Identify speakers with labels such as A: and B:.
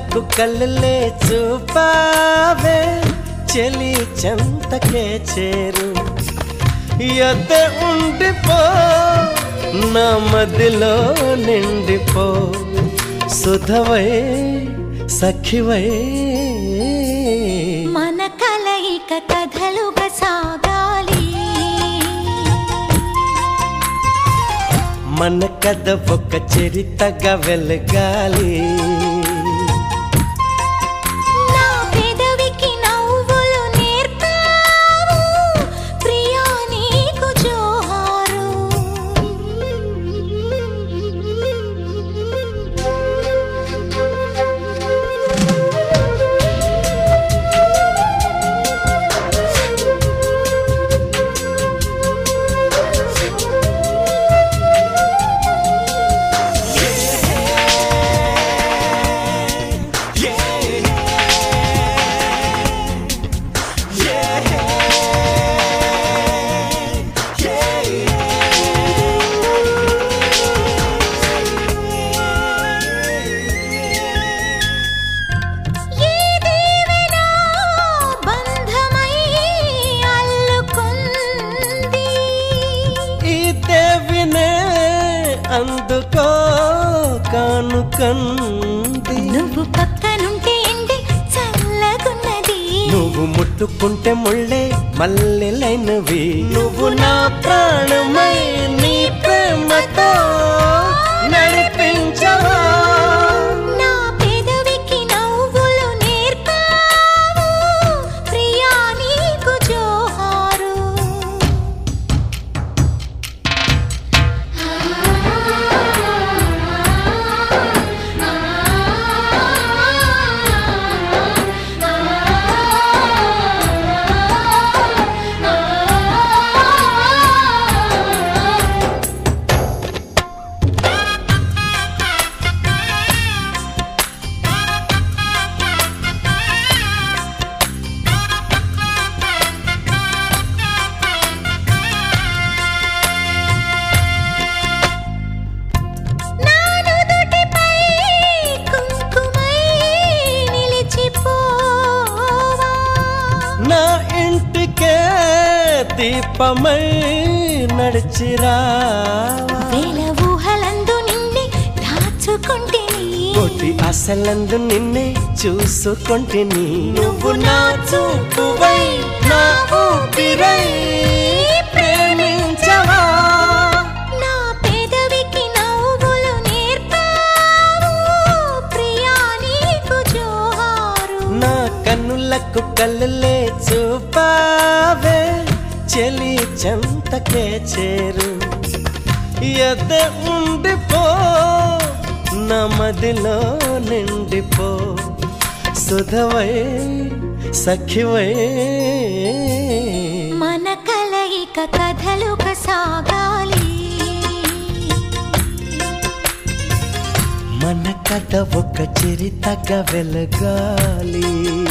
A: కన్నులకు కళ్ళలే చూపావే చెలి చెంతకే చేరు ఎద్దే ఉండిపో నా మదిలో నిండిపో సుధవై సఖివై
B: మన కలయిక కథలుగా సాగాలి
A: మన కథ ఒక చరితగా వెలగాలి
B: నా పెదవికి నవ్వులు నేర్పావు ప్రియా నీకు జోహారు
A: అందుకో కానుకంది
B: నువ్వు పక్కనుంటే ఎండి చల్లగున్నది
A: నువ్వు ముట్టుకుంటే ముళ్ళే మల్లెలైనవి నువ్వు నా ప్రాణమై నీ ప్రేమతో నడిపించవా
B: నా పెదవికి నవ్వులు నేర్పావు ప్రియా నీకు జోహారు
A: నా ఇంటికే దీపమై నడిచిరా
B: వేల ఊహలందు నిన్నే దాచుకుంటేని
A: కోటి అసలందు నిన్నే చూసుకుంటేని నువ్వు నా చూపువై నా ఊపిరై ప్రేమించవా
B: నా పెదవికి నవ్వులు నేర్పావు ప్రియా నీకు జోహారు
A: నా కన్నులకు కళ్ళలే చూపావే చెలి చెంతకే చేరు ఎద్దే ఉండిపో నా మదిలో నిండిపో సుధవై సఖివై
B: మన కలయిక కథలుగా సాగాలి
A: మన కథ ఒక చరితగా వెలగాలి